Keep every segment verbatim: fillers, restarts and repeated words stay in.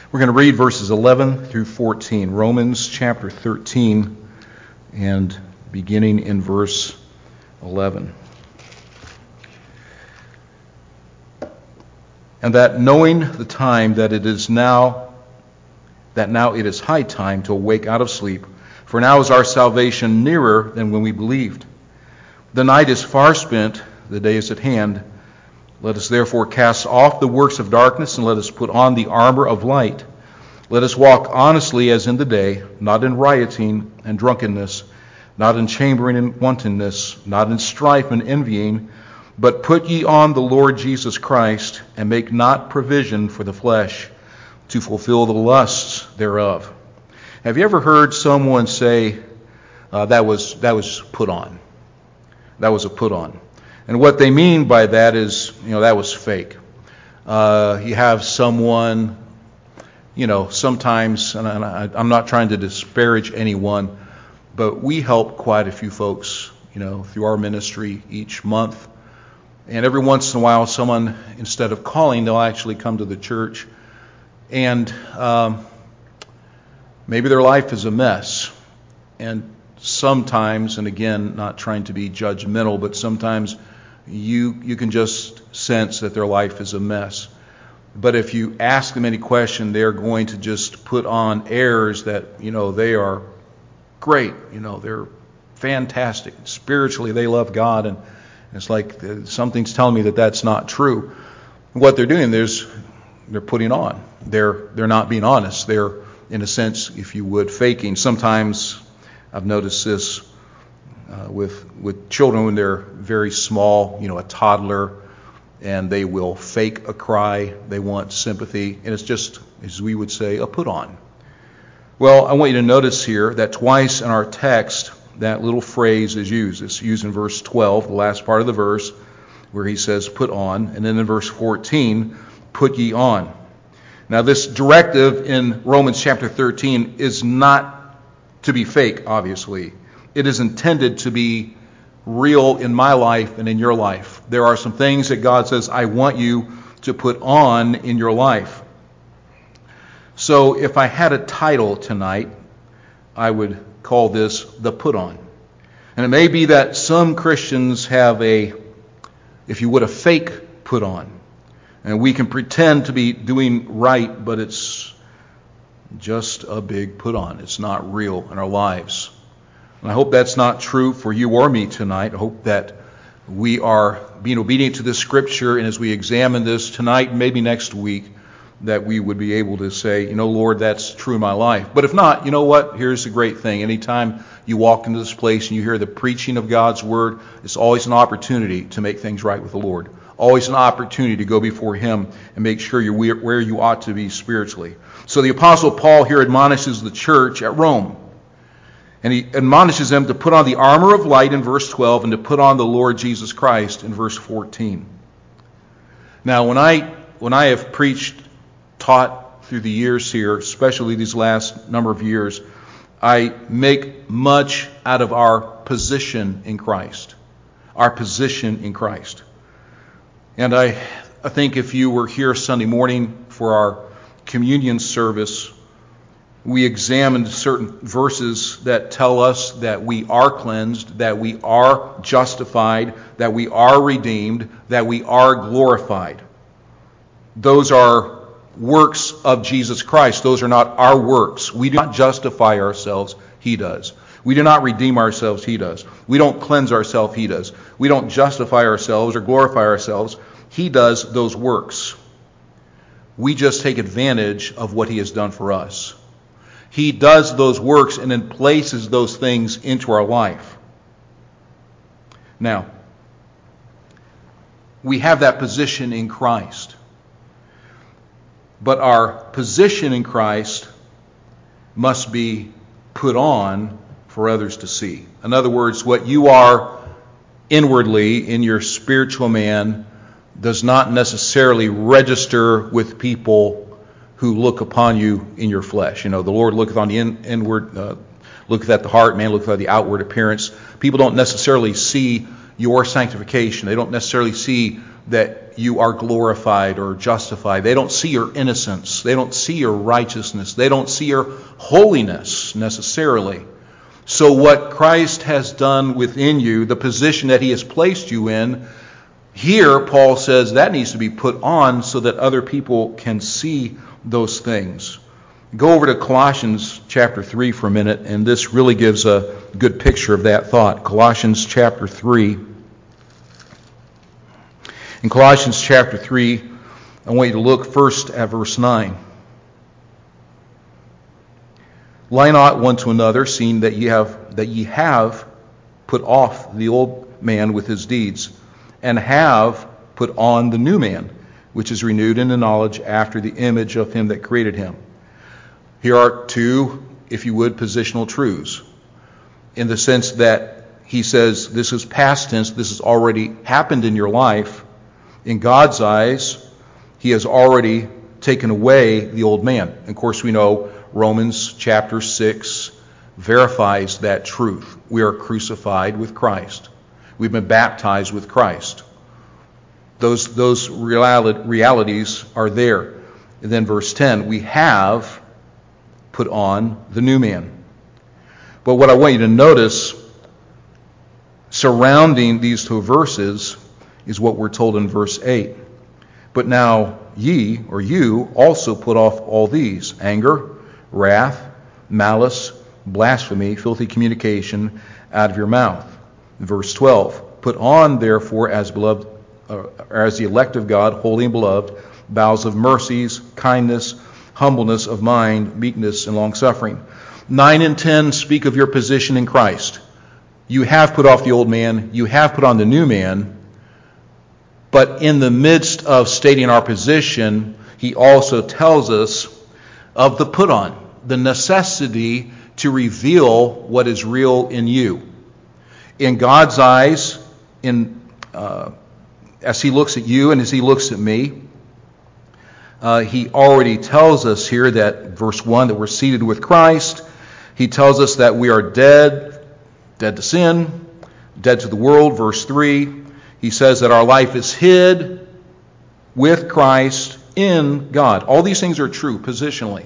We're going to read verses eleven through fourteen, Romans chapter thirteen, and beginning in verse eleven. And that knowing the time that it is now, that now it is high time to awake out of sleep, for now is our salvation nearer than when we believed. The night is far spent, the day is at hand. Let us therefore cast off the works of darkness, and let us put on the armor of light. Let us walk honestly as in the day, not in rioting and drunkenness, not in chambering and wantonness, not in strife and envying, but put ye on the Lord Jesus Christ, and make not provision for the flesh to fulfill the lusts thereof. Have you ever heard someone say, uh, that was that was put on? That was a put on. And what they mean by that is, you know, that was fake. Uh, you have someone, you know, sometimes, and I, I'm not trying to disparage anyone, but we help quite a few folks, you know, through our ministry each month. And every once in a while, someone, instead of calling, they'll actually come to the church. And um, maybe their life is a mess. And sometimes, and again, not trying to be judgmental, but sometimes you you can just sense that their life is a mess. But if you ask them any question, they're going to just put on airs that, you know, they are great. You know, they're fantastic. Spiritually, they love God. And it's like something's telling me that that's not true. What they're doing, there's they're putting on. They're they're not being honest. They're, in a sense, if you would, faking. Sometimes I've noticed this uh, with with children when they're very small, you know, a toddler, and they will fake a cry. They want sympathy, and it's just, as we would say, a put on. Well, I want you to notice here that twice in our text, that little phrase is used. It's used in verse twelve, the last part of the verse, where he says, put on. And then in verse fourteen, put ye on. Now, this directive in Romans chapter thirteen is not to be fake, obviously. It is intended to be real in my life and in your life. There are some things that God says, I want you to put on in your life. So if I had a title tonight, I would call this the put on. And it may be that some Christians have a, if you would, a fake put on. And we can pretend to be doing right, but it's just a big put on. It's not real in our lives. And I hope that's not true for you or me tonight. I hope that we are being obedient to this scripture, and as we examine this tonight, maybe next week, that we would be able to say, you know, Lord, that's true in my life. But if not, you know what? Here's the great thing. Anytime you walk into this place and you hear the preaching of God's word, it's always an opportunity to make things right with the Lord. Always an opportunity to go before Him and make sure you're where you ought to be spiritually. So the Apostle Paul here admonishes the church at Rome. And he admonishes them to put on the armor of light in verse twelve and to put on the Lord Jesus Christ in verse fourteen. Now, when I when I have preached, taught through the years here, especially these last number of years, I make much out of our position in Christ. Our position in Christ. And I, I think if you were here Sunday morning for our communion service, we examined certain verses that tell us that we are cleansed, that we are justified, that we are redeemed, that we are glorified. Those are works of Jesus Christ. Those are not our works. We do not justify ourselves. He does. We do not redeem ourselves. He does. We don't cleanse ourselves. He does. We don't justify ourselves or glorify ourselves. He does those works. We just take advantage of what He has done for us. He does those works and then places those things into our life. Now, we have that position in Christ. But our position in Christ must be put on for others to see. In other words, what you are inwardly in your spiritual man does not necessarily register with people who look upon you in your flesh. You know, the Lord looketh on the in, inward, uh, looketh at the heart, man looketh at the outward appearance. People don't necessarily see your sanctification. They don't necessarily see that you are glorified or justified. They don't see your innocence. They don't see your righteousness. They don't see your holiness necessarily. So what Christ has done within you, the position that he has placed you in, here Paul says that needs to be put on so that other people can see those things. Go over to Colossians chapter three for a minute, and this really gives a good picture of that thought. Colossians chapter three. In Colossians chapter three, I want you to look first at verse nine. Lie not one to another, seeing that ye have that ye have put off the old man with his deeds, and have put on the new man, which is renewed in the knowledge after the image of him that created him. Here are two, if you would, positional truths, in the sense that he says this is past tense, this has already happened in your life. In God's eyes, he has already taken away the old man. Of course, we know Romans chapter six verifies that truth. We are crucified with Christ. We've been baptized with Christ. Those, those reality, realities are there. And then verse ten, we have put on the new man. But what I want you to notice surrounding these two verses is what we're told in verse eight. But now ye, or you, also put off all these: anger, wrath, malice, blasphemy, filthy communication out of your mouth. Verse twelve, put on therefore as beloved, uh, as the elect of God, holy and beloved, bowels of mercies, kindness, humbleness of mind, meekness, and long-suffering. nine and ten speak of your position in Christ. You have put off the old man, you have put on the new man, but in the midst of stating our position, he also tells us of the put on, the necessity to reveal what is real in you. In God's eyes, in uh, as he looks at you and as he looks at me, uh, he already tells us here that, verse one, that we're seated with Christ. He tells us that we are dead, dead to sin, dead to the world. Verse three, he says that our life is hid with Christ in God. All these things are true positionally.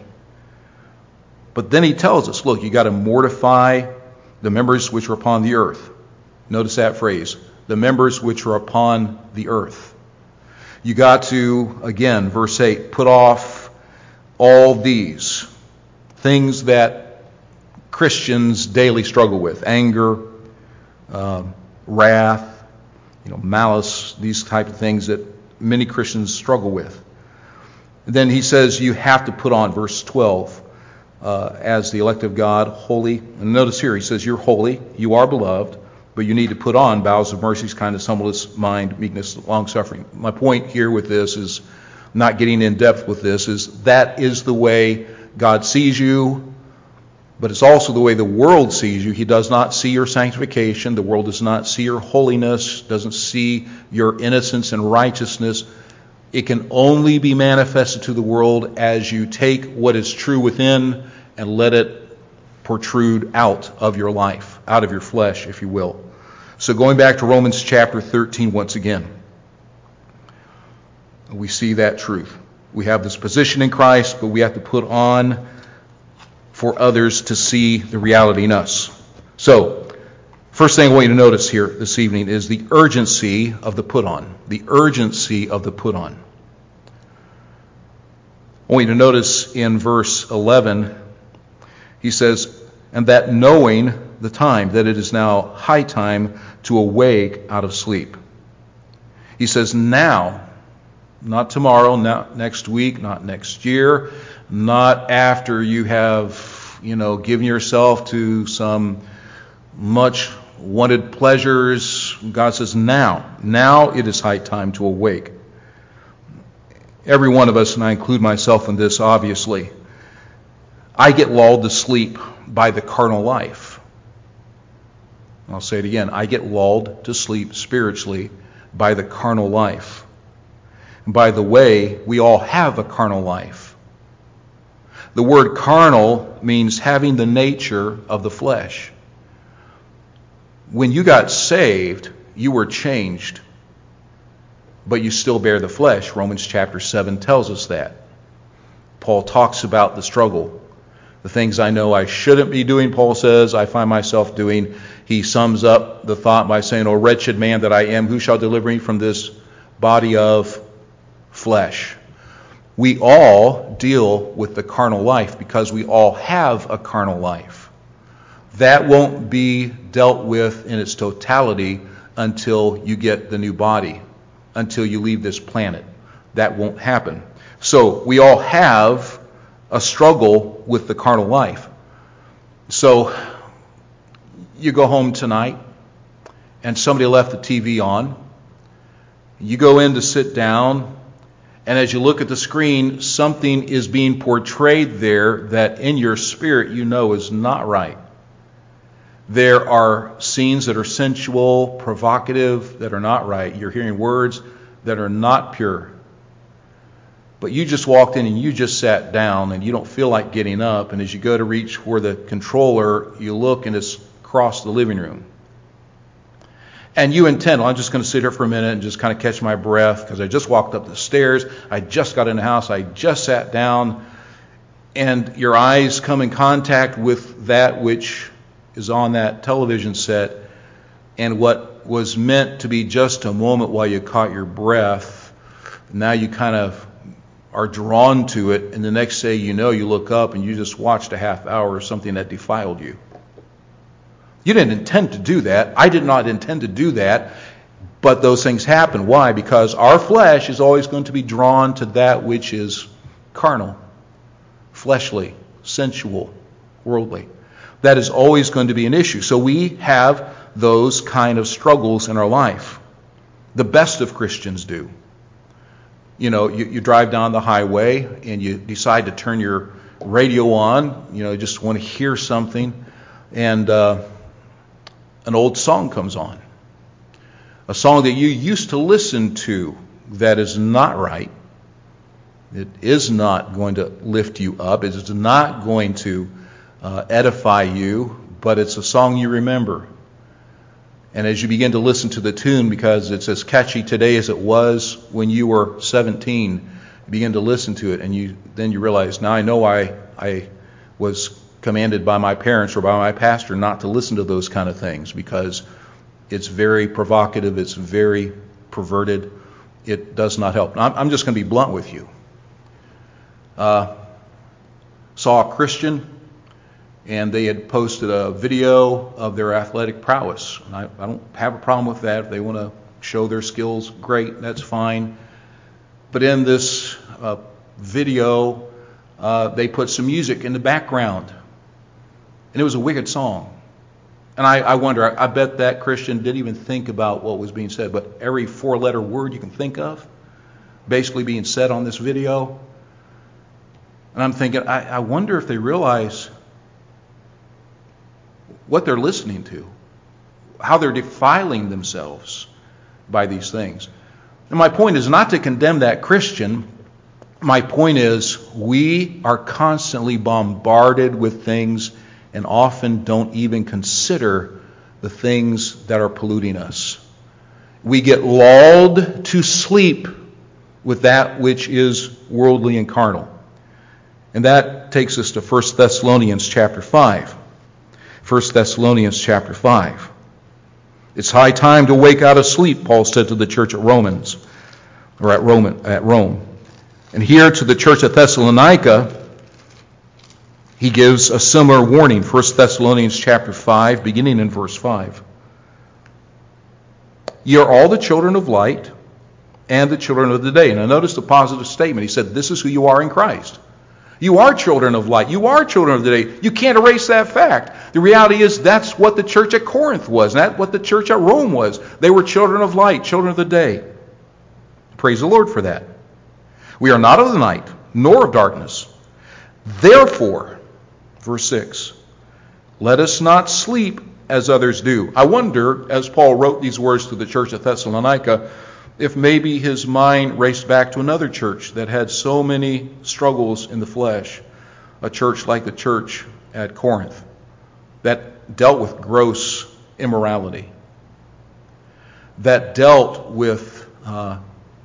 But then he tells us, look, you got to mortify the members which are upon the earth. Notice that phrase, the members which are upon the earth. You got to, again, verse eight, put off all these things that Christians daily struggle with: anger, uh, wrath, you know, malice, these type of things that many Christians struggle with. And then he says you have to put on, verse twelve, uh, as the elect of God, holy. And notice here, he says you're holy, you are beloved, but you need to put on bowels of mercies, kindness, humbleness, mind, meekness, long-suffering. My point here with this is, not getting in depth with this, is that is the way God sees you, but it's also the way the world sees you. He does not see your sanctification. The world does not see your holiness, doesn't see your innocence and righteousness. It can only be manifested to the world as you take what is true within and let it protrude out of your life, out of your flesh, if you will. So going back to Romans chapter thirteen once again, we see that truth. We have this position in Christ, but we have to put on for others to see the reality in us. So, first thing I want you to notice here this evening is the urgency of the put on. The urgency of the put on. I want you to notice in verse eleven, he says, and that knowing the time, that it is now high time to awake out of sleep. He says now, not tomorrow, not next week, not next year, not after you have, you know, given yourself to some much wanted pleasures. God says now, now it is high time to awake. Every one of us, and I include myself in this obviously, I get lulled to sleep by the carnal life. I'll say it again. I get lulled to sleep spiritually by the carnal life. And by the way, we all have a carnal life. The word carnal means having the nature of the flesh. When you got saved, you were changed. but you still bear the flesh. Romans chapter seven tells us that. Paul talks about the struggle. The things I know I shouldn't be doing, Paul says, I find myself doing. He sums up the thought by saying, O wretched man that I am, who shall deliver me from this body of flesh? We all deal with the carnal life because we all have a carnal life. That won't be dealt with in its totality until you get the new body, until you leave this planet. That won't happen. So we all have a struggle with the carnal life. So you go home tonight and somebody left the T V on. You go in to sit down, and as you look at the screen, something is being portrayed there that in your spirit you know is not right. There are scenes that are sensual, provocative, that are not right. You're hearing words that are not pure. But you just walked in and you just sat down and you don't feel like getting up. And as you go to reach for the controller, you look and it's across the living room. And you intend, well, I'm just going to sit here for a minute and just kind of catch my breath because I just walked up the stairs. I just got in the house. I just sat down. And your eyes come in contact with that which is on that television set. And what was meant to be just a moment while you caught your breath, now you kind of are drawn to it. And the next day you know, you look up and you just watched a half hour of something that defiled you. You didn't intend to do that. I did not intend to do that. But those things happen. Why? Because our flesh is always going to be drawn to that which is carnal, fleshly, sensual, worldly. That is always going to be an issue. So we have those kind of struggles in our life. The best of Christians do. You know, you, you drive down the highway and you decide to turn your radio on. You know, you just want to hear something. And uh, an old song comes on. A song that you used to listen to that is not right. It is not going to lift you up. It is not going to uh, edify you, but it's a song you remember. And as you begin to listen to the tune, because it's as catchy today as it was when you were seventeen, you begin to listen to it, and you then you realize, now I know I I was commanded by my parents or by my pastor not to listen to those kind of things because it's very provocative, it's very perverted, it does not help. Now, I'm just going to be blunt with you. Uh, saw a Christian, and they had posted a video of their athletic prowess. And I, I don't have a problem with that. If they want to show their skills, great, that's fine. But in this uh, video, uh, they put some music in the background. And it was a wicked song. And I, I wonder, I, I bet that Christian didn't even think about what was being said, but every four-letter word you can think of basically being said on this video. And I'm thinking, I, I wonder if they realize what they're listening to, how they're defiling themselves by these things. And my point is not to condemn that Christian. My point is we are constantly bombarded with things and often don't even consider the things that are polluting us. We get lulled to sleep with that which is worldly and carnal. And that takes us to First Thessalonians chapter five. First Thessalonians chapter five. It's high time to wake out of sleep, Paul said to the church at Romans, or at Rome, at Rome. And here to the church at Thessalonica, he gives a similar warning. First Thessalonians chapter five, beginning in verse five. Ye are all the children of light and the children of the day. Now notice the positive statement. He said, this is who you are in Christ. You are children of light. You are children of the day. You can't erase that fact. The reality is that's what the church at Corinth was. And that's what the church at Rome was. They were children of light, children of the day. Praise the Lord for that. We are not of the night, nor of darkness. Therefore, verse six, let us not sleep as others do. I wonder, as Paul wrote these words to the church at Thessalonica, if maybe his mind raced back to another church that had so many struggles in the flesh, a church like the church at Corinth that dealt with gross immorality, that dealt with uh,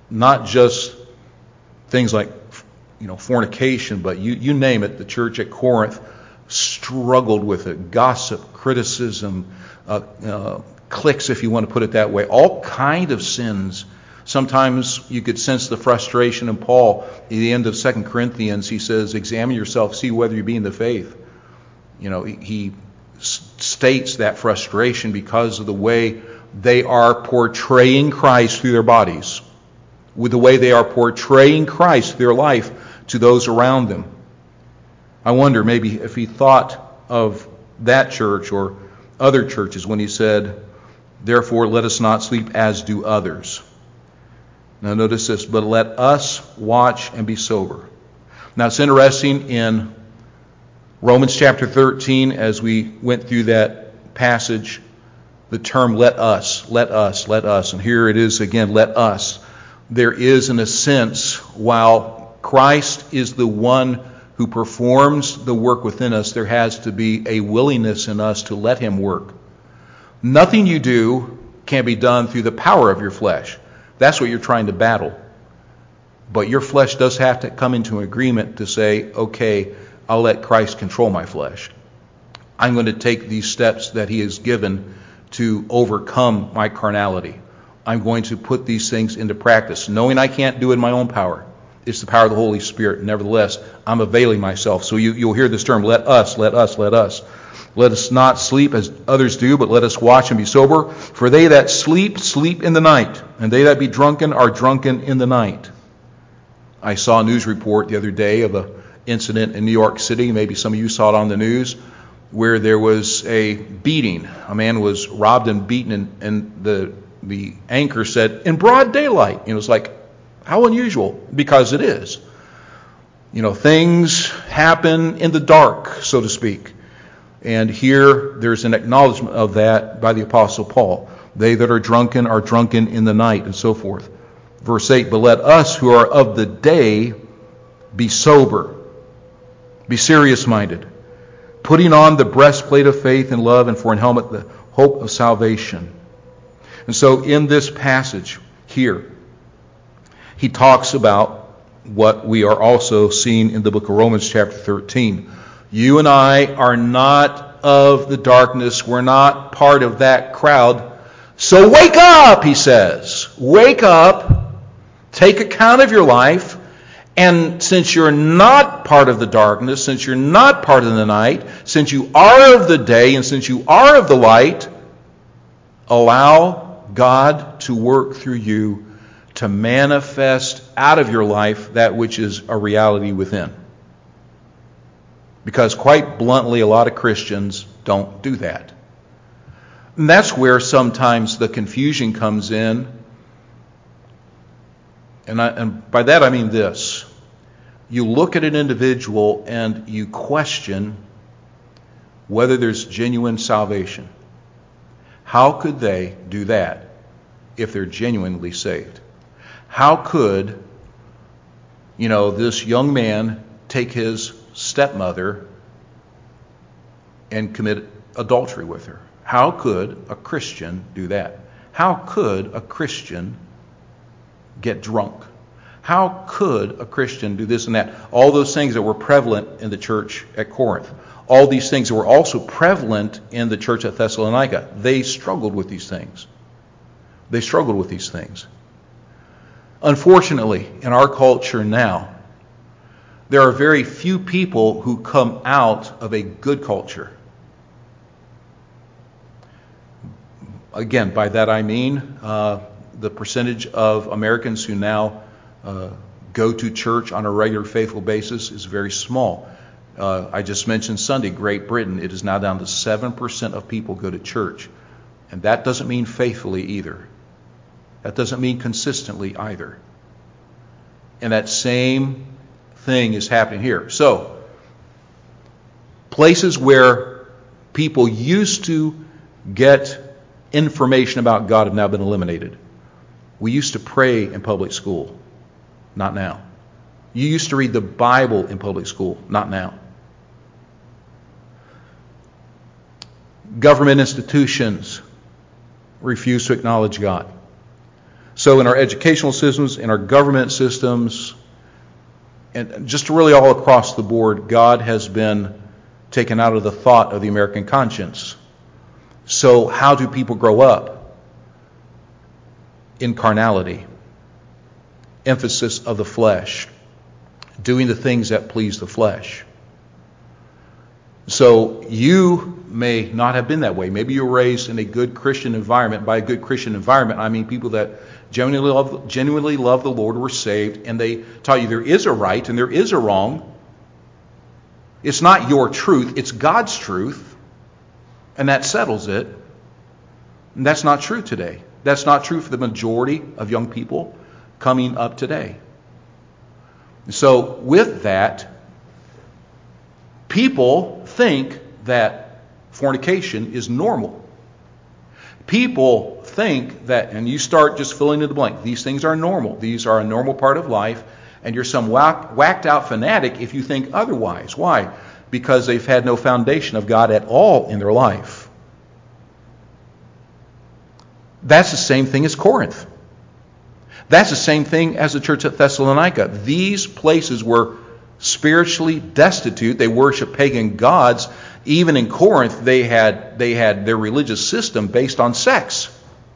not just things like, you know, fornication, but you, you name it. The church at Corinth struggled with it. Gossip, criticism, uh, uh, cliques, if you want to put it that way. All kind of sins. Sometimes you could sense the frustration in Paul. At the end of Second Corinthians, he says, examine yourself, see whether you be in the faith. You know, he, he states that frustration because of the way they are portraying Christ through their bodies, with the way they are portraying Christ through their life to those around them. I wonder maybe if he thought of that church or other churches when he said, therefore let us not sleep as do others. Now notice this, but let us watch and be sober. Now it's interesting in Romans chapter thirteen, as we went through that passage, the term let us, let us, let us. And here it is again, let us. There is, in a sense, while Christ is the one who performs the work within us, there has to be a willingness in us to let him work. Nothing you do can be done through the power of your flesh. That's what you're trying to battle. But your flesh does have to come into agreement to say, okay, I'll let Christ control my flesh. I'm going to take these steps that he has given to overcome my carnality. I'm going to put these things into practice, knowing I can't do it in my own power. It's the power of the Holy Spirit. Nevertheless, I'm availing myself. So you, you'll hear this term, let us, let us, let us. Let us not sleep as others do, but let us watch and be sober. For they that sleep, sleep in the night, and they that be drunken are drunken in the night. I saw a news report the other day of an incident in New York City. Maybe some of you saw it on the news, where there was a beating. A man was robbed and beaten, and, and the the anchor said, in broad daylight. You know, it's like, how unusual, because it is. You know, things happen in the dark, so to speak. And here there's an acknowledgement of that by the Apostle Paul. They that are drunken are drunken in the night, and so forth. Verse eight, but let us who are of the day be sober, be serious-minded, putting on the breastplate of faith and love, and for an helmet the hope of salvation. And so in this passage here, he talks about what we are also seeing in the book of Romans chapter thirteen. You and I are not of the darkness. We're not part of that crowd. So wake up, he says. Wake up. Take account of your life. And since you're not part of the darkness, since you're not part of the night, since you are of the day, and since you are of the light, allow God to work through you to manifest out of your life that which is a reality within. Because quite bluntly, a lot of Christians don't do that. And that's where sometimes the confusion comes in. And, I, and by that I mean this. You look at an individual and you question whether there's genuine salvation. How could they do that if they're genuinely saved? How could, you know, this young man take his stepmother and commit adultery with her? How could a Christian do that? How could a Christian get drunk? How could a Christian do this and that? All those things that were prevalent in the church at Corinth. All these things that were also prevalent in the church at Thessalonica. They struggled with these things. They struggled with these things. Unfortunately, in our culture now, there are very few people who come out of a good culture. Again, by that I mean uh, the percentage of Americans who now uh, go to church on a regular faithful basis is very small. Uh, I just mentioned Sunday, Great Britain. It is now down to seven percent of people go to church. And that doesn't mean faithfully either. That doesn't mean consistently either. And that same thing is happening here. So, places where people used to get information about God have now been eliminated. We used to pray in public school. Not now. You used to read the Bible in public school. Not now. Government institutions refuse to acknowledge God. So in our educational systems, in our government systems, and just really all across the board, God has been taken out of the thought of the American conscience. So how do people grow up? In carnality, emphasis of the flesh, doing the things that please the flesh. So you may not have been that way. Maybe you were raised in a good Christian environment. By a good Christian environment, I mean people that genuinely love, genuinely love the Lord, were saved, and they taught you there is a right and there is a wrong. It's not your truth, it's God's truth, and that settles it. And that's not true today. That's not true for the majority of young people coming up today. So with that, people think that fornication is normal. People think that, and you start just filling in the blank, these things are normal. These are a normal part of life, and you're some whack, whacked out fanatic if you think otherwise. Why? Because they've had no foundation of God at all in their life. That's the same thing as Corinth. That's the same thing as the church at Thessalonica. These places were spiritually destitute. They worship pagan gods. Even in Corinth, they had they had their religious system based on sex.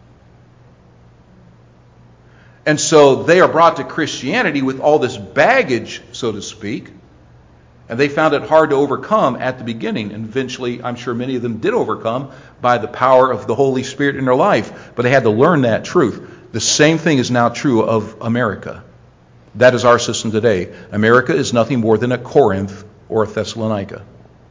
And so they are brought to Christianity with all this baggage, so to speak, and they found it hard to overcome at the beginning. And eventually, I'm sure many of them did overcome by the power of the Holy Spirit in their life, but they had to learn that truth. The same thing is now true of America. That is our system today. America is nothing more than a Corinth or a Thessalonica.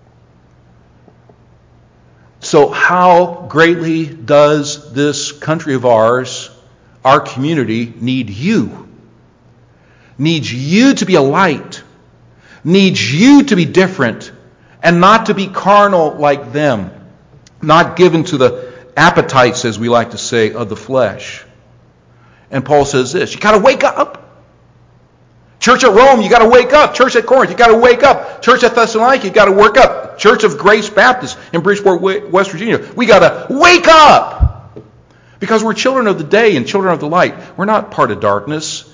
So how greatly does this country of ours, our community, need you? Needs you to be a light. Needs you to be different and not to be carnal like them. Not given to the appetites, as we like to say, of the flesh. And Paul says this, you got to wake up. Church at Rome, you got to wake up. Church at Corinth, you got to wake up. Church at Thessalonica, you got to work up. Church of Grace Baptist in Bridgeport, West Virginia, we got to wake up. Because we're children of the day and children of the light. We're not part of darkness.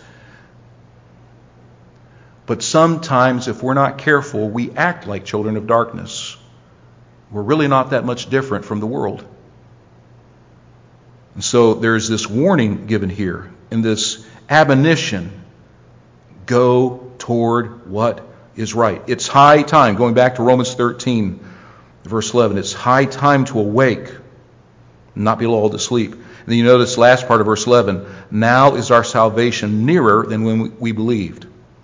But sometimes, if we're not careful, we act like children of darkness. We're really not that much different from the world. And so there's this warning given here in this admonition. Go toward what is right. It's high time, going back to Romans thirteen, verse eleven, it's high time to awake, not be lulled to sleep. And then you notice the last part of verse eleven, now is our salvation nearer than when we believed.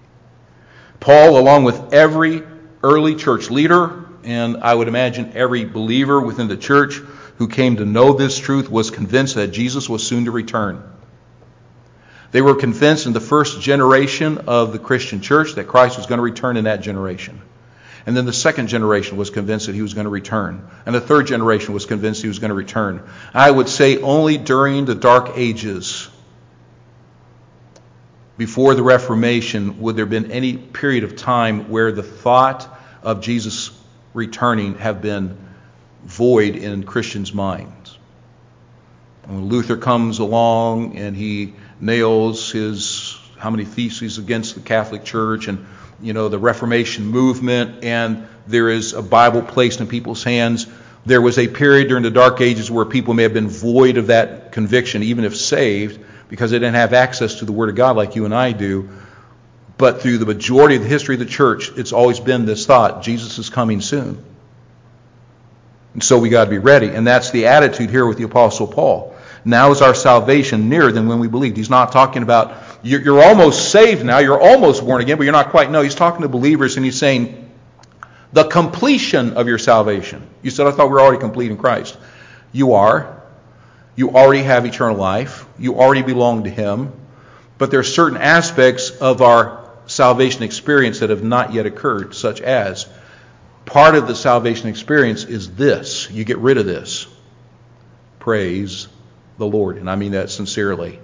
Paul, along with every early church leader, and I would imagine every believer within the church who came to know this truth, was convinced that Jesus was soon to return. They were convinced in the first generation of the Christian church that Christ was going to return in that generation. And then the second generation was convinced that he was going to return. And the third generation was convinced he was going to return. I would say only during the Dark Ages, before the Reformation, would there have been any period of time where the thought of Jesus returning have been void in Christians' minds. When Luther comes along and he nails his how many theses against the Catholic Church and you know the Reformation movement, and there is a Bible placed in people's hands, there was a period during the Dark Ages where people may have been void of that conviction, even if saved, because they didn't have access to the Word of God like you and I do. But through the majority of the history of the church, it's always been this thought, Jesus is coming soon. And so we got to be ready. And that's the attitude here with the Apostle Paul. Now is our salvation nearer than when we believed. He's not talking about, you're, you're almost saved now, you're almost born again, but you're not quite. No, he's talking to believers and he's saying, the completion of your salvation. You said, I thought we were already complete in Christ. You are. You already have eternal life. You already belong to Him. But there are certain aspects of our salvation experience that have not yet occurred, such as part of the salvation experience is this. You get rid of this. Praise the Lord. And I mean that sincerely.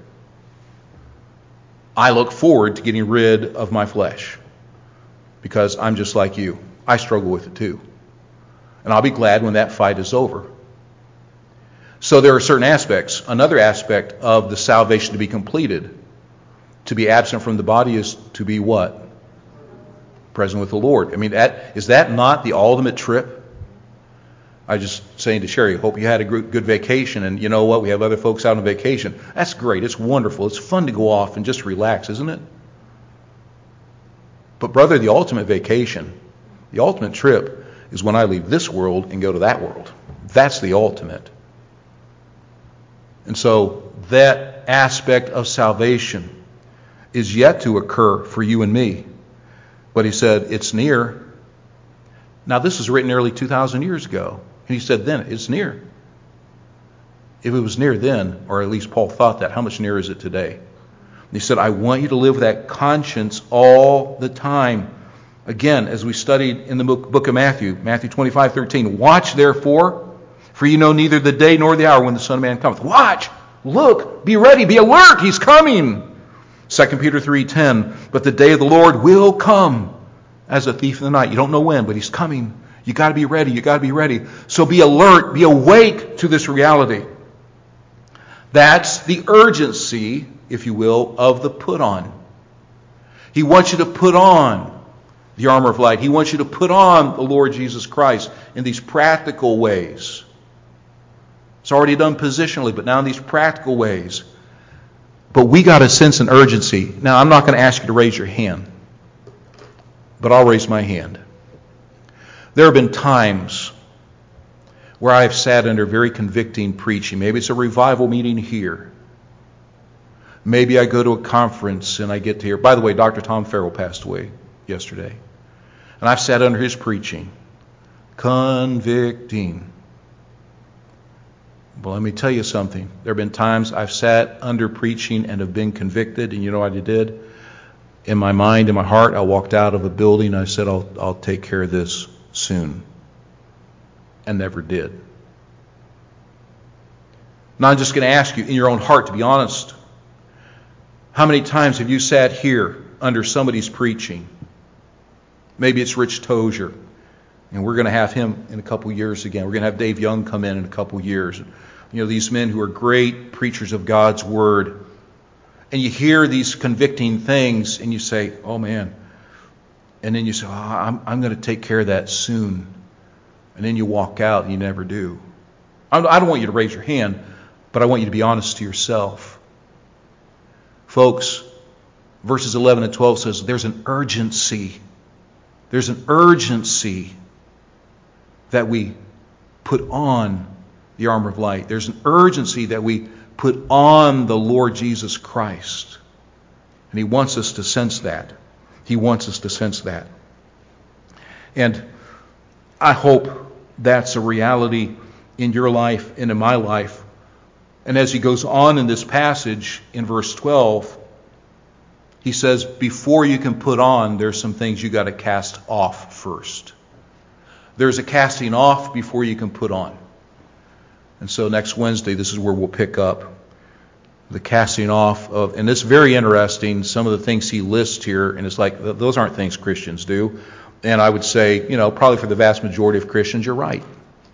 I look forward to getting rid of my flesh because I'm just like you. I struggle with it too. And I'll be glad when that fight is over. So there are certain aspects. Another aspect of the salvation to be completed, to be absent from the body, is to be what? Present with the Lord. I mean, that, is that not the ultimate trip? I was just saying to Sherry, hope you had a good vacation. And you know what? We have other folks out on vacation. That's great. It's wonderful. It's fun to go off and just relax, isn't it? But brother, the ultimate vacation, the ultimate trip is when I leave this world and go to that world. That's the ultimate. And so that aspect of salvation is yet to occur for you and me. But he said, it's near. Now, this was written nearly two thousand years ago. And he said then, it's near. If it was near then, or at least Paul thought that, how much nearer is it today? And he said, I want you to live with that conscience all the time. Again, as we studied in the book of Matthew, Matthew twenty-five thirteen, watch therefore, for you know neither the day nor the hour when the Son of Man cometh. Watch, look, be ready, be alert, he's coming. Second Peter three ten, but the day of the Lord will come as a thief in the night. You don't know when, but he's coming. You got to be ready, you got to be ready. So be alert, be awake to this reality. That's the urgency, if you will, of the put on. He wants you to put on the armor of light. He wants you to put on the Lord Jesus Christ in these practical ways. It's already done positionally, but now in these practical ways. But we got a sense and urgency. Now, I'm not going to ask you to raise your hand, but I'll raise my hand. There have been times where I've sat under very convicting preaching. Maybe it's a revival meeting here. Maybe I go to a conference and I get to hear. By the way, Doctor Tom Farrell passed away yesterday. And I've sat under his preaching. Convicting. Well, let me tell you something. There have been times I've sat under preaching and have been convicted, and you know what I did? In my mind, in my heart, I walked out of a building and I said, I'll, I'll take care of this soon. And never did. Now I'm just going to ask you, in your own heart, to be honest, how many times have you sat here under somebody's preaching? Maybe it's Rich Tozier, and we're going to have him in a couple years again. We're going to have Dave Young come in in a couple years. You know, these men who are great preachers of God's Word. And you hear these convicting things, and you say, oh man. And then you say, oh, I'm, I'm going to take care of that soon. And then you walk out and you never do. I don't want you to raise your hand, but I want you to be honest to yourself. Folks, verses eleven and twelve says there's an urgency. There's an urgency that we put on the armor of light. There's an urgency that we put on the Lord Jesus Christ. And He wants us to sense that. He wants us to sense that. And I hope that's a reality in your life and in my life. And as he goes on in this passage in verse twelve, he says, before you can put on, there's some things you got to cast off first. There's a casting off before you can put on. And so next Wednesday, this is where we'll pick up the casting off of, and it's very interesting, some of the things he lists here, and it's like, those aren't things Christians do. And I would say, you know, probably for the vast majority of Christians, you're right.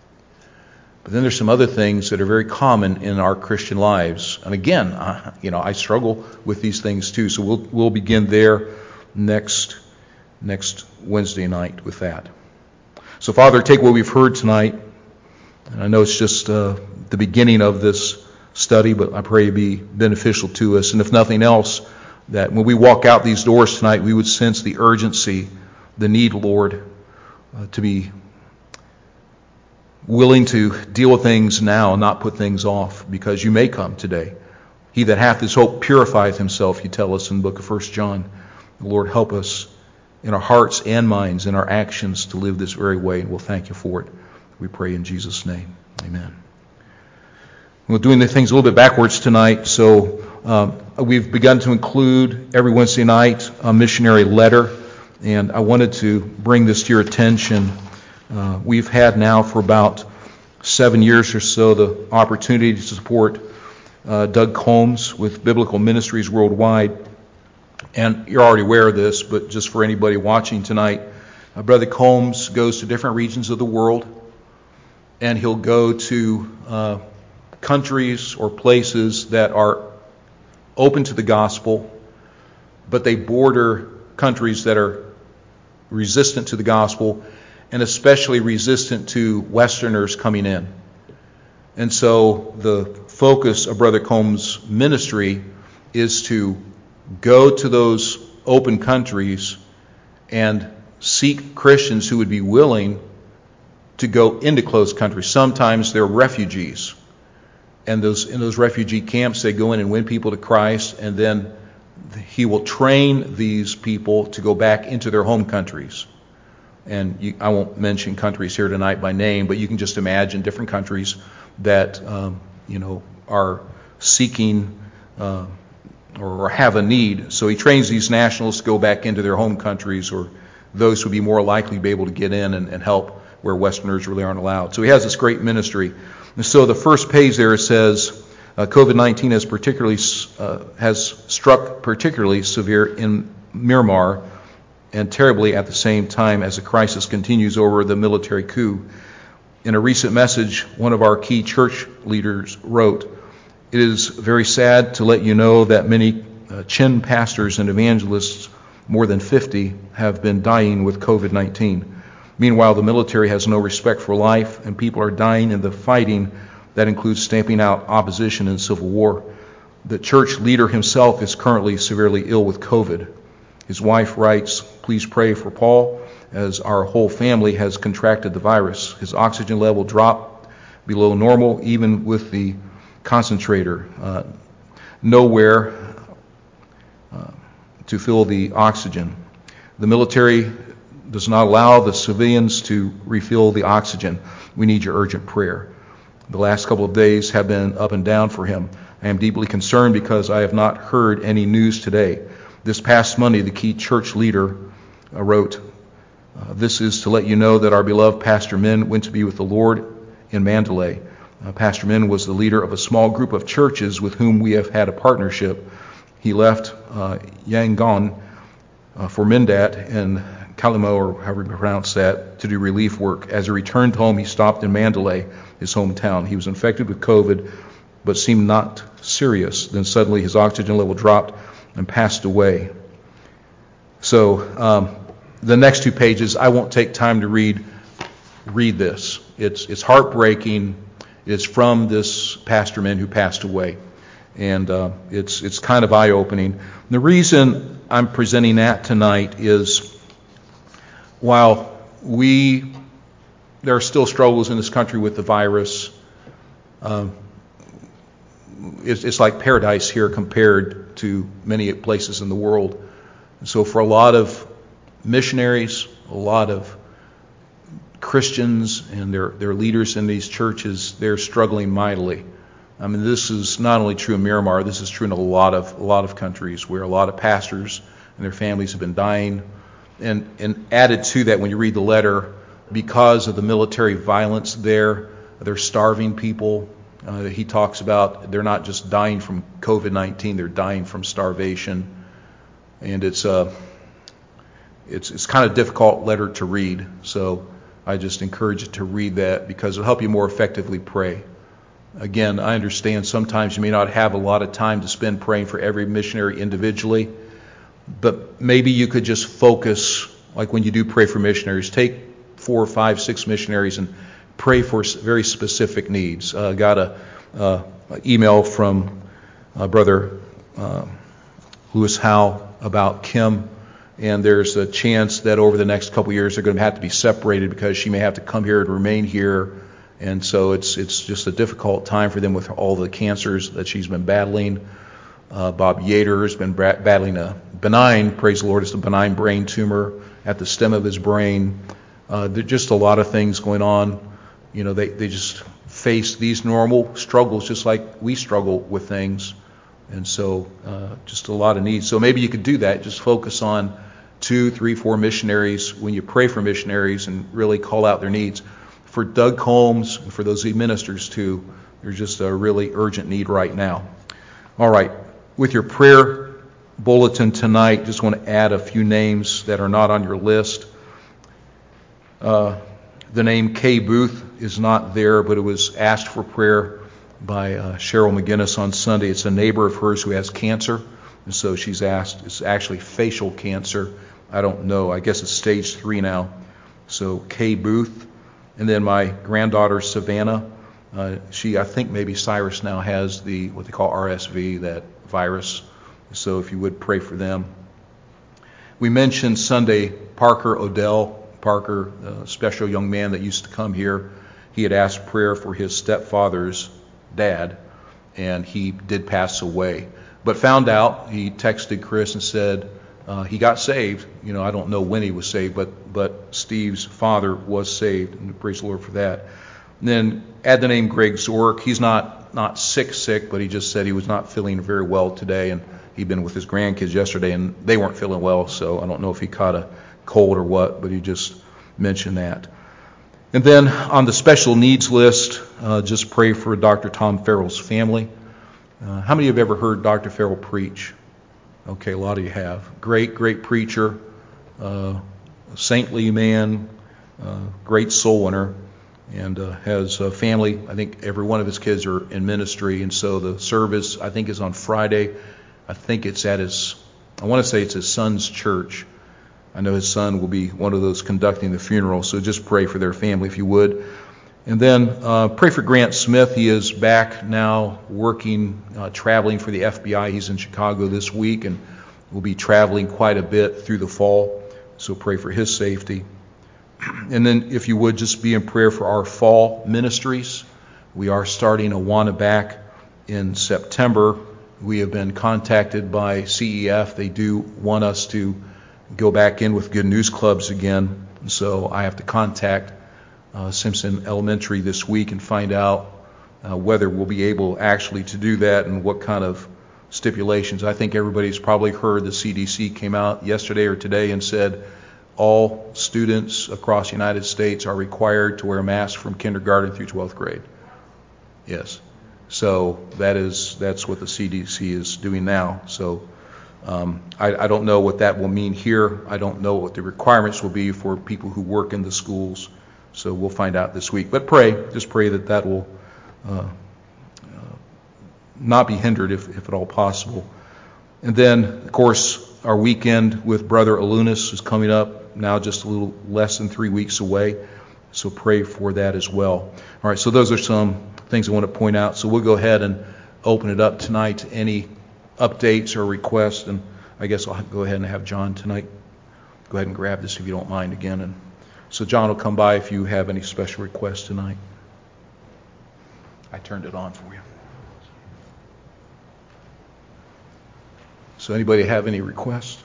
But then there's some other things that are very common in our Christian lives. And again, I, you know, I struggle with these things too. So we'll we'll begin there next next Wednesday night with that. So Father, take what we've heard tonight. And I know it's just uh, the beginning of this study, but I pray it be beneficial to us. And if nothing else, that when we walk out these doors tonight, we would sense the urgency, the need, Lord, uh, to be willing to deal with things now and not put things off, because you may come today. He that hath this hope purifieth himself, you tell us in the book of First John. Lord, help us in our hearts and minds, in our actions, to live this very way, and we'll thank you for it. We pray in Jesus' name. Amen. We're doing the things a little bit backwards tonight, so um, we've begun to include every Wednesday night a missionary letter, and I wanted to bring this to your attention. Uh, we've had now for about seven years or so the opportunity to support uh, Doug Combs with Biblical Ministries Worldwide. And you're already aware of this, but just for anybody watching tonight, uh, Brother Combs goes to different regions of the world, and he'll go to uh, countries or places that are open to the gospel, but they border countries that are resistant to the gospel, and especially resistant to Westerners coming in. And so the focus of Brother Combs' ministry is to go to those open countries and seek Christians who would be willing to go into closed countries. Sometimes they're refugees. And those in those refugee camps, they go in and win people to Christ, and then he will train these people to go back into their home countries. And you, I won't mention countries here tonight by name, but you can just imagine different countries that um, you know are seeking uh, or have a need. So he trains these nationals to go back into their home countries, or those who would be more likely to be able to get in and, and help where Westerners really aren't allowed. So he has this great ministry. And so the first page there, it says, uh, COVID nineteen has particularly uh, has struck particularly severe in Myanmar, and terribly at the same time as the crisis continues over the military coup. In a recent message, one of our key church leaders wrote, "It is very sad to let you know that many uh, Chin pastors and evangelists, more than fifty, have been dying with COVID nineteen. Meanwhile, the military has no respect for life, and people are dying in the fighting that includes stamping out opposition in civil war. The church leader himself is currently severely ill with COVID. His wife writes, 'Please pray for Paul, as our whole family has contracted the virus. His oxygen level dropped below normal, even with the concentrator. Uh, nowhere uh, to fill the oxygen. The military does not allow the civilians to refill the oxygen. We need your urgent prayer.' The last couple of days have been up and down for him. I am deeply concerned because I have not heard any news today. This past Monday, the key church leader uh, wrote, uh, 'This is to let you know that our beloved Pastor Min went to be with the Lord in Mandalay.' Uh, Pastor Min was the leader of a small group of churches with whom we have had a partnership. He left uh, Yangon uh, for Mindat and Kalimo, or however you pronounce that, to do relief work. As he returned home, he stopped in Mandalay, his hometown. He was infected with COVID, but seemed not serious. Then suddenly his oxygen level dropped and passed away." So um, the next two pages, I won't take time to read. Read this. It's it's heartbreaking. It's from this Pastor Min who passed away, and uh, it's it's kind of eye-opening. The reason I'm presenting that tonight is, while we, there are still struggles in this country with the virus, um, it's, it's like paradise here compared to many places in the world. So for a lot of missionaries, a lot of Christians and their, their leaders in these churches, they're struggling mightily. I mean, this is not only true in Myanmar, this is true in a lot of a lot of countries where a lot of pastors and their families have been dying. And, and added to that, when you read the letter, because of the military violence there, they're starving people. Uh, he talks about they're not just dying from COVID nineteen, they're dying from starvation. And it's uh, it's it's kind of a difficult letter to read. So I just encourage you to read that, because it'll help you more effectively pray. Again, I understand sometimes you may not have a lot of time to spend praying for every missionary individually, but maybe you could just focus, like when you do pray for missionaries, take four, five, six missionaries and pray for very specific needs. Uh, got a uh, email from uh, Brother uh, Lewis Howe about Kim, and there's a chance that over the next couple years they're going to have to be separated because she may have to come here and remain here, and so it's it's just a difficult time for them with all the cancers that she's been battling. Uh, Bob Yater has been bra- battling a benign, praise the Lord, it's a benign brain tumor at the stem of his brain. Uh, there's just a lot of things going on. You know, they, they just face these normal struggles just like we struggle with things. And so uh, just a lot of needs. So maybe you could do that. Just focus on two, three, four missionaries when you pray for missionaries and really call out their needs. For Doug Combs and for those he ministers to, there's just a really urgent need right now. All right. With your prayer bulletin tonight, just want to add a few names that are not on your list. Uh, the name Kay Booth is not there, but it was asked for prayer. by uh, Cheryl McGinnis on Sunday. It's a neighbor of hers who has cancer, and so she's asked, it's actually facial cancer. I don't know. I guess it's stage three now. So Kay Booth. And then my granddaughter, Savannah. Uh, she, I think maybe Cyrus now has the, what they call R S V, that virus. So if you would pray for them. We mentioned Sunday Parker Odell. Parker, a special young man that used to come here. He had asked prayer for his stepfather's dad, and he did pass away. But found out, he texted Chris and said uh, he got saved. You know, I don't know when he was saved, but but Steve's father was saved, and praise the Lord for that. And then add the name Greg Zork. He's not not sick sick, but he just said he was not feeling very well today, and he'd been with his grandkids yesterday, and they weren't feeling well, so I don't know if he caught a cold or what, but he just mentioned that. And then on the special needs list, uh, just pray for Doctor Tom Farrell's family. Uh, how many have ever heard Doctor Farrell preach? Okay, a lot of you have. Great, great preacher, uh, saintly man, uh, great soul winner, and uh, has a family. I think every one of his kids are in ministry, and so the service, I think, is on Friday. I think it's at his, I want to say it's his son's church. I know his son will be one of those conducting the funeral, so just pray for their family if you would. And then uh, pray for Grant Smith. He is back now working, uh, traveling for the F B I. He's in Chicago this week and will be traveling quite a bit through the fall, so pray for his safety. And then if you would, just be in prayer for our fall ministries. We are starting Awana back in September. We have been contacted by C E F. They do want us to go back in with Good News Clubs again. So I have to contact uh, Simpson Elementary this week and find out uh, whether we'll be able actually to do that and what kind of stipulations. I think everybody's probably heard the C D C came out yesterday or today and said all students across the United States are required to wear a mask from kindergarten through twelfth grade. Yes. So that is that's what the C D C is doing now. So Um, I, I don't know what that will mean here. I don't know what the requirements will be for people who work in the schools. So we'll find out this week. But pray, just pray that that will uh, uh, not be hindered if, if at all possible. And then, of course, our weekend with Brother Alunas is coming up now just a little less than three weeks away. So pray for that as well. All right, so those are some things I want to point out. So we'll go ahead and open it up tonight to any updates or requests, and I guess I'll go ahead and have John tonight go ahead and grab this if you don't mind again. And so John will come by if you have any special requests tonight. I turned it on for you. So anybody have any requests?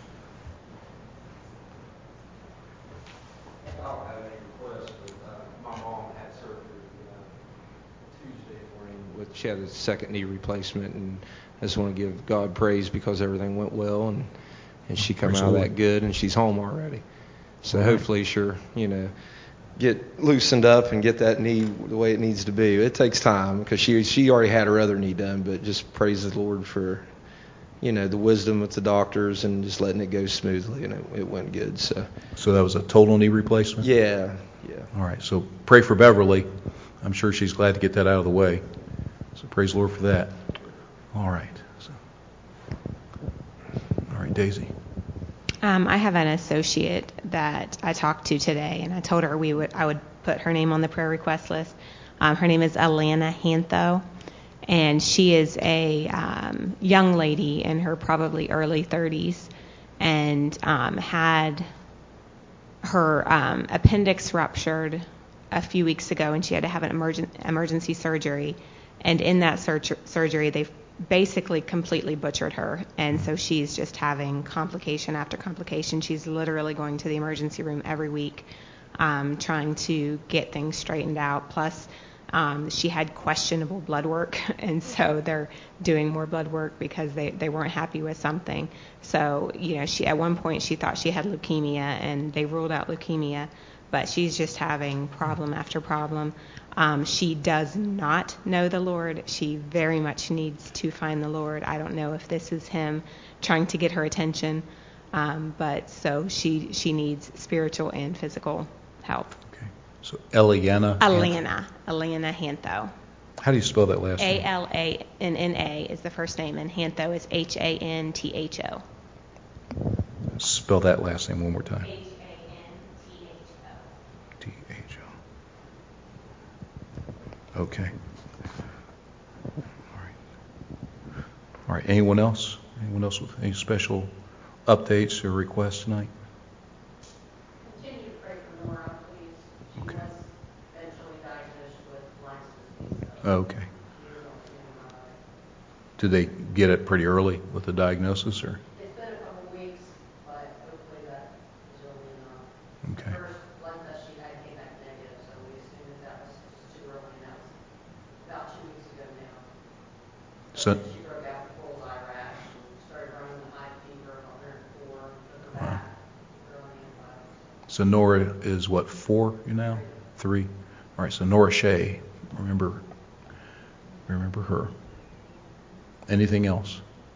I don't have any requests, but uh, my mom had surgery uh, Tuesday morning. With, she had a second knee replacement, and I just want to give God praise because everything went well, and, and she come out of that good, and she's home already. So right. Hopefully she'll, you know, get loosened up and get that knee the way it needs to be. It takes time because she she already had her other knee done, but just praise the Lord for, you know, the wisdom with the doctors and just letting it go smoothly, and it, it went good. So. So that was a total knee replacement? Yeah, yeah. All right. So pray for Beverly. I'm sure she's glad to get that out of the way. So praise the Lord for that. All right. So, all right, Daisy. Um, I have an associate that I talked to today, and I told her we would I would put her name on the prayer request list. Um, her name is Alana Hantho, and she is a um, young lady in her probably early thirties, and um, had her um, appendix ruptured a few weeks ago, and she had to have an emergen- emergency surgery. And in that sur- surgery, they basically completely butchered her, and so she's just having complication after complication. She's literally going to the emergency room every week, um, trying to get things straightened out. Plus, um, she had questionable blood work, and so they're doing more blood work because they, they weren't happy with something. So, you know, she at one point she thought she had leukemia, and they ruled out leukemia, but she's just having problem after problem. Um, she does not know the Lord. She very much needs to find the Lord. I don't know if this is him trying to get her attention, um, but so she she needs spiritual and physical help. Okay. So Eliana. Alana. Alana Hantho. How do you spell that last A name? L A N N A is the first name, and Hantho is H A N T H O. Spell that last name one more time. H A N T H O. T H O. Okay. All right. All right. Anyone else? Anyone else with any special updates or requests tonight? Continue to pray for Nora, please. She Okay. was eventually diagnosed with Lyme's disease. So Okay. she is on the M R I. Did they get it pretty early with the diagnosis, or? It's been a couple of weeks, but hopefully that is early enough. Okay. The first blood test she had came back negative, so we assumed that that was just too early, and that was about two weeks ago now. So, Then she broke out with bullseye rash and started running the high fever of one oh four, took her Wow. back, put her on antibiotics. so Nora is what, four you now? Three. All right. So Nora Shea, remember, remember her. Anything else?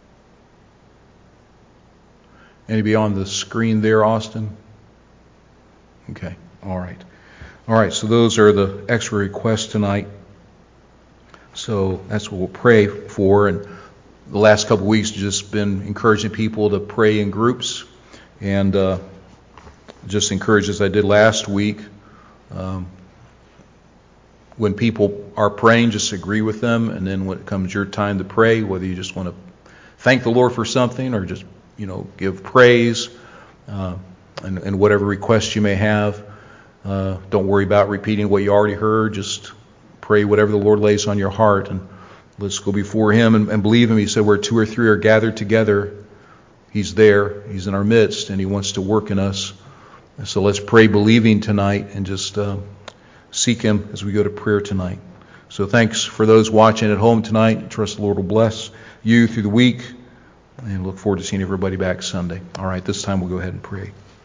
Any beyond the screen there, Austin? Okay. All right. All right. So those are the extra requests tonight. So that's what we'll pray for. And the last couple of weeks just been encouraging people to pray in groups, and uh, just encourage as I did last week. Um, when people are praying, just agree with them, and then when it comes your time to pray, whether you just want to thank the Lord for something or just, you know, give praise, uh, and, and whatever requests you may have, uh, don't worry about repeating what you already heard. Just pray whatever the Lord lays on your heart, and let's go before Him and, and believe Him. He said, where two or three are gathered together, He's there. He's in our midst, and He wants to work in us. And so let's pray believing tonight, and just uh, seek Him as we go to prayer tonight. So thanks for those watching at home tonight. I trust the Lord will bless you through the week, and look forward to seeing everybody back Sunday. All right, this time we'll go ahead and pray.